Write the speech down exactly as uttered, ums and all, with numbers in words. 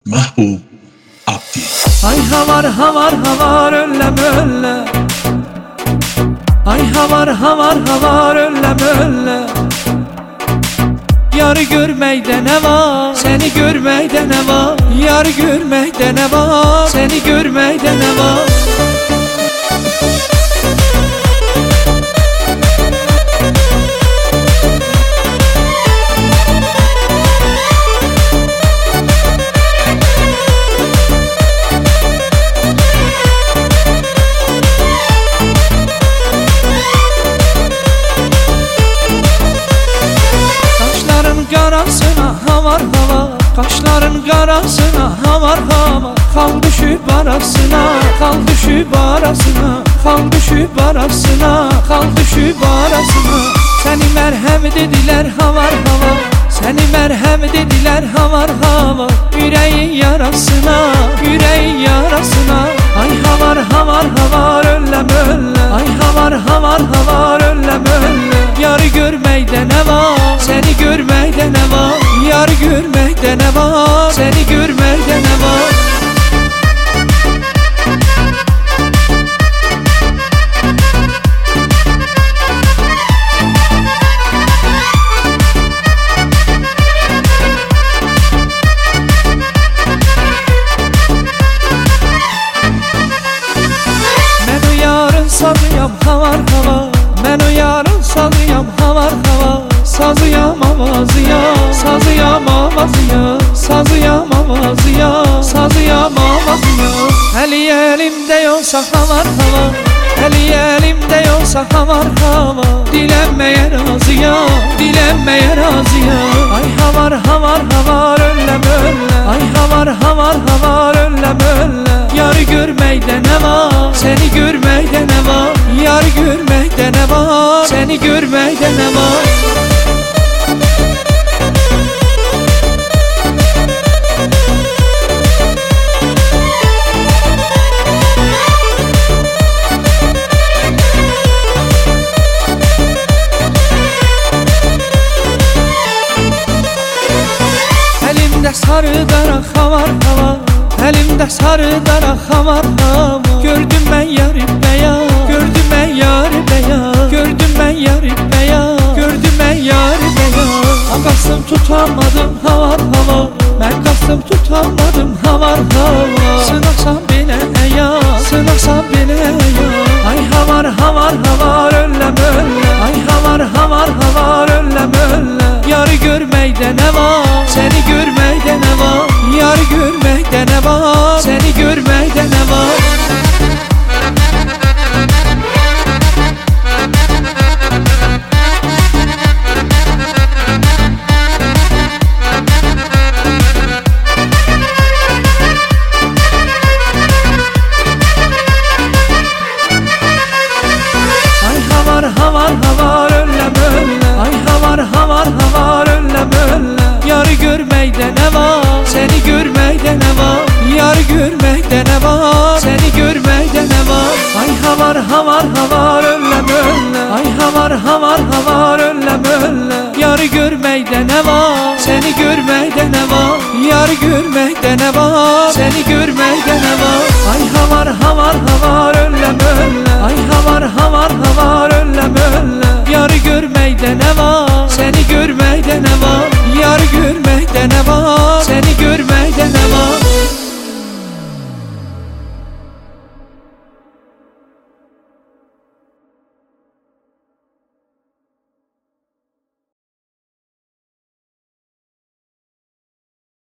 Mahbub Abdi. Ay havar havar havar öllem ölle. Ay havar havar havar öllem ölle. Yarı görməkdə nə var? Səni görməkdə nə var? Yarı görməkdə nə var? Səni görməkdə nə var? Qarasına havar havar, qaşların qarasına havar havar. Xan düşüb arasına, xan düşüb arasına, xan düşüb arasına, xan düşüb arasına. Səni mərhəm dedilər havar havar, səni mərhəm dedilər havar havar. Ürəyin yarasına, ürəyin yarasına. Ay havar havar havar ölləm ölle. Ay havar havar havar ölləm ölle. Yarı görməkdə nə var? Səni görməkdə nə var? Yarı görməkdə nə var? Səni görməkdə nə var? Mən o yarın sazıyam havar havar. Mən o yarın sazıyam havar havar. Sazıyam avazıya, sazıyam avazıya, sazıyam avazıya, sazıyam avazıya. Əli əlimdə yoxsa havar havar, əli əlimdə yoxsa havar havar. Dilənməyə razıyam, dilənməyə razıyam. Ay havar havar havar ölləm ölle. Ay havar havar havar ölləm ölle. Yarı görməkdə nə var? Səni görməkdə nə var? Yarı görməkdə nə var? Səni görməkdə nə var? Əlimdə sarı daraq havar havar, əlimdə sarı daraq havar havar. Gördüm mən yarı bəyaz, gördüm mən yarı bəyaz, gördüm mən yarı bəyaz, gördüm mən yarı bəyaz. Qasım tutamadım havar havar, mən qasım tutamadım havar havar. Sınasan belə əyaz, sınasan belə əyaz. Ay havar havar havar ölləm ölle. Ay havar havar havar ölləm ölle. Yarı görməkdə nə var? Səni görməkdə nə var? Yarı görməkdə nə var? Səni görməkdə nə var? Ay havar havar havar ölləm ölle. Ay havar havar havar ölləm ölle. Yarı görməkdə nə var? Səni görməkdə nə var? Yarı görməkdə nə var? Səni görməkdə nə var? Ay havar havar havar ölləm ölle. Ay havar havar havar ölləm ölle. Yarı görməkdə nə var? Səni görməkdə nə var? Yarı görməkdə nə var? Səni görməkdə nə var? Ay havar havar havar ölləm ölle. Ay havar havar havar ölləm ölle. Yarı görməkdə nə var? Səni görməkdə nə var? Yarı görməkdə nə var? Səni görməkdə